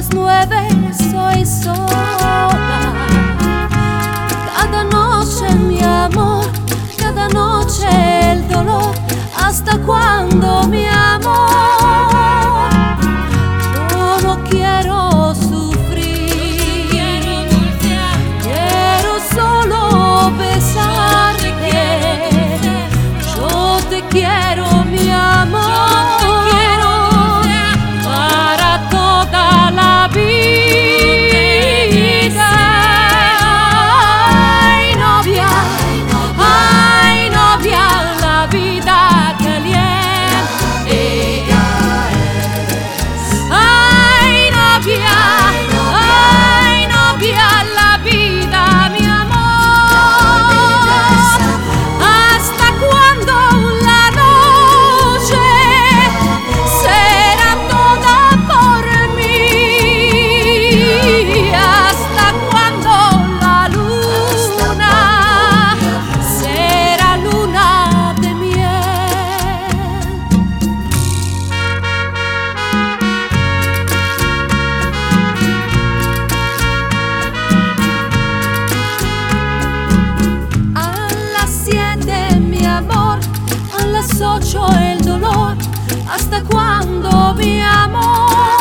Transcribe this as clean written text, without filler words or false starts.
las 9 soy sola. Cada noche mi amor, cada noche el dolor. ¿Hasta cuándo mi amor? Yo no quiero sufrir, quiero solo besarte. Yo te quiero mi amor, para toda la vida. Ay, novia, la vida caliente. Ay, novia, la vida, mi amor. ¿Hasta cuándo la noche será toda por mí? ¿Hasta cuándo la luna será luna de miel? A las 7 mi amor, a las 8 el dolor. ¿Hasta cuándo mi amor?